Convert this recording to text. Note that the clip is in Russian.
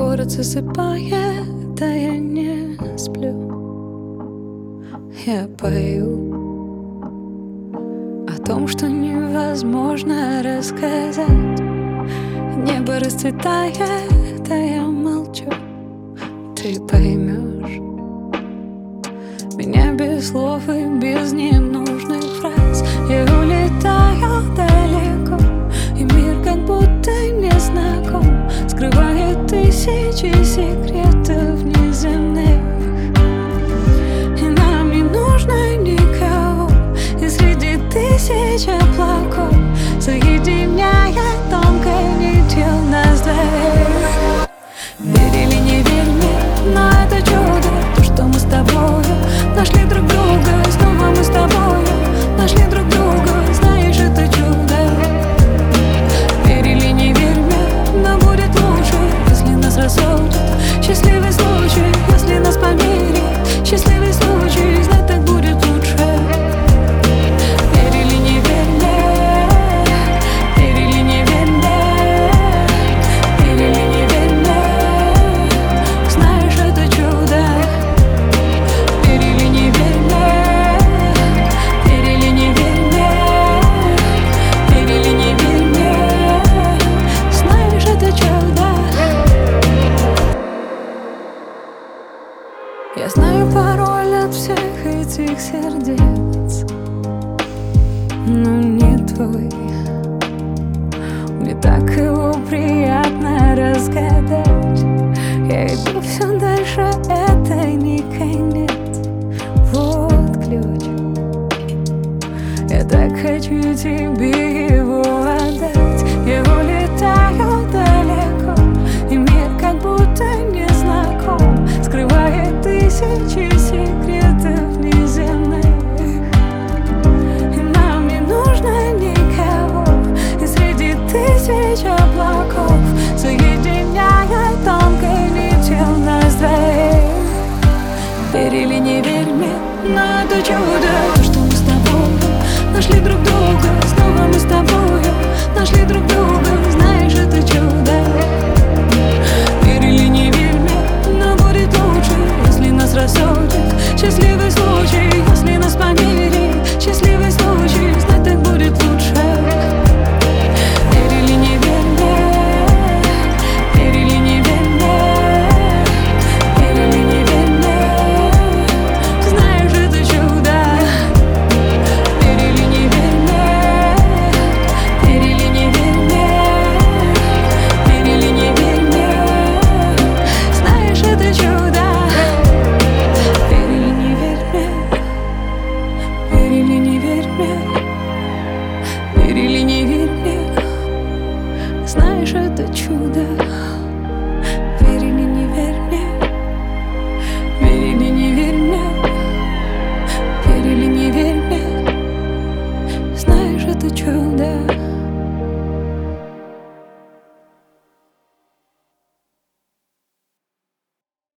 Город засыпает, а я не сплю. Я пою о том, что невозможно рассказать. Небо расцветает, а я молчу. Ты поймешь меня без слов и без ненужных фраз. Я улетаю далеко, и мир как будто не знаком, скрывает тысячи секретов неземных. И нам не нужно никого, и среди тысяч облаков соединяет тонкой нитью нас двоих. Верь или не верь мне, но это чудо, то, что мы с тобою нашли друг друга. И снова мы с тобою нашли друг друга. Знаешь, это чудо. Верь или не верь мне, но будет лучше, если нас рассудит счастливый случай, если нас помирит счастливый случай, знать так будет лучше. Верь или не верь мне, верь или не верь мне, верь или не верь мне, знаешь, это чудо. Верь или не верь мне, верь или не верь мне, верь или не верь мне, знаешь, это чудо. Я знаю пароль от всех этих сердец, но не твой. Мне так его приятно разгадать. Я иду все дальше, это не конец. Вот ключ. Я так хочу тебе его отдать. Я улетаю далеко, и мир как будто не знаком, скрывает тысячи секретов неземных. И нам не нужно никого, и среди тысяч облаков соединяет тонкой нитью нас двоих. Верь или не верь мне, но это чудо, что мы с тобой нашли друг друга. Снова мы с тобой нашли друг друга. Знаешь, это чудо. Верь или не верь мне, но будет лучше, если нас рассудит счастливый случай, если нас помирит счастливый случай, знать так будет лучше. Верь или не верь мне, верь или не верь мне, верь или не верь мне, знаешь, это чудо. Верь или не верь мне, верь или не верь мне, верь или не верь мне, знаешь, это чудо. Верь или не верь мне, верь или не верь мне, верь или не верь мне, знаешь, это чудо. Верь или не верь мне, верь или не верь мне, верь или не верь мне, знаешь, это чудо.